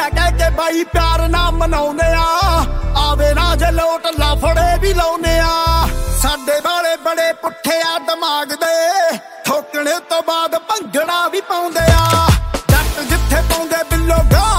ਕਹਿ ਕੇ ਬਾਈ ਪਿਆਰ ਨਾ ਮਨਾਉਂਦੇ ਆ, ਆਵੇ ਨਾ ਜੇ ਲੋਟ ਲਾਫੜੇ ਵੀ ਲਾਉਨੇ ਆ। ਸਾਡੇ ਵਾਲੇ ਬੜੇ ਪੁੱਠੇ ਆ ਦਿਮਾਗ ਦੇ, ਠੋਕਣੇ ਤੋਂ ਬਾਅਦ ਭੰਗੜਾ ਵੀ ਪਾਉਂਦੇ ਆ। ਜੱਟ ਜਿੱਥੇ ਪਾਉਂਦੇ ਬਿੱਲੋ ਗਾ